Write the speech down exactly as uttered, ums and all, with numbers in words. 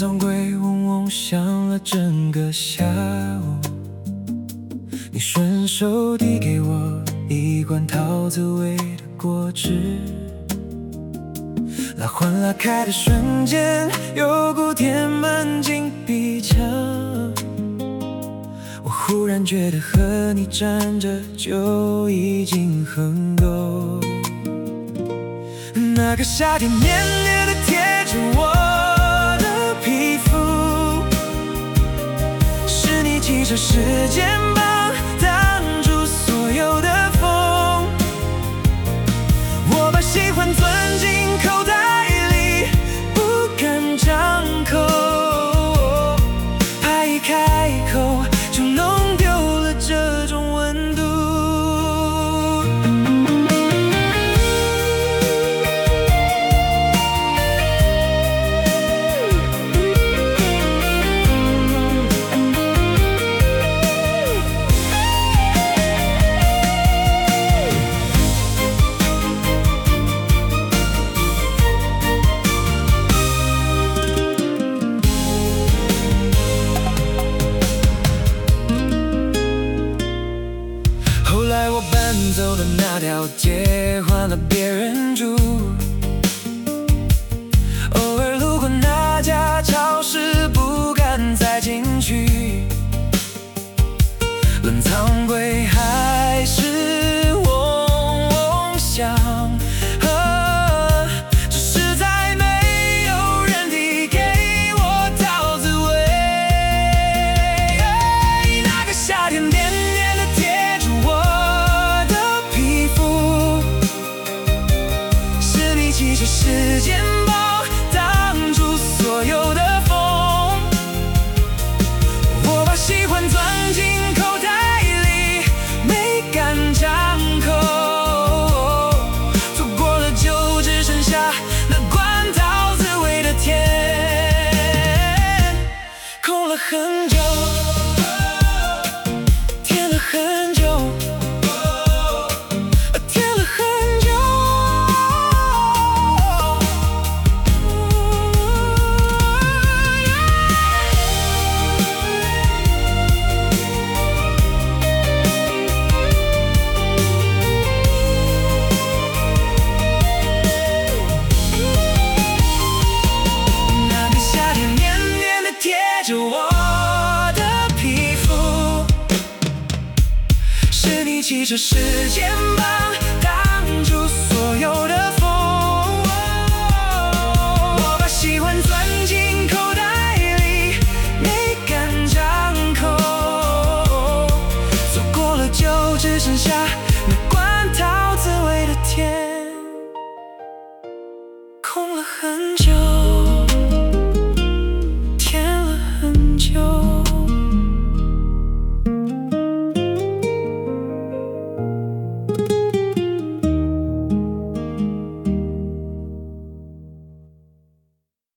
场柜嗡嗡响了整个下午，你顺手递给我一罐桃子味的果汁，拉环拉开的瞬间，有股填满进鼻腔，我忽然觉得和你站着就已经很够。那个夏天黏黏的贴着我的皮肤，是你骑着时间棒挡住所有的风，我把喜欢钻进口袋里不敢张口，怕一开口就弄丢了这种温度。后来我搬走了那条街，换了别人住，偶尔路过那家超市，不敢再进去，冷藏柜还是嗡嗡响，啊，只是再没有人递给我桃子味。那个夏天黏黏的贴着我的皮肤，是你骑着时间棒挡住所有的风，我把喜欢钻进口袋里没敢张口，错过了就只剩下那罐桃子味的甜，空了很久，甜了很久，甜了很久。那个夏天黏黏的贴着我的皮肤，是你骑着时间棒挡住所有的风，我把喜欢钻进口袋里没敢张口，错过了就只剩下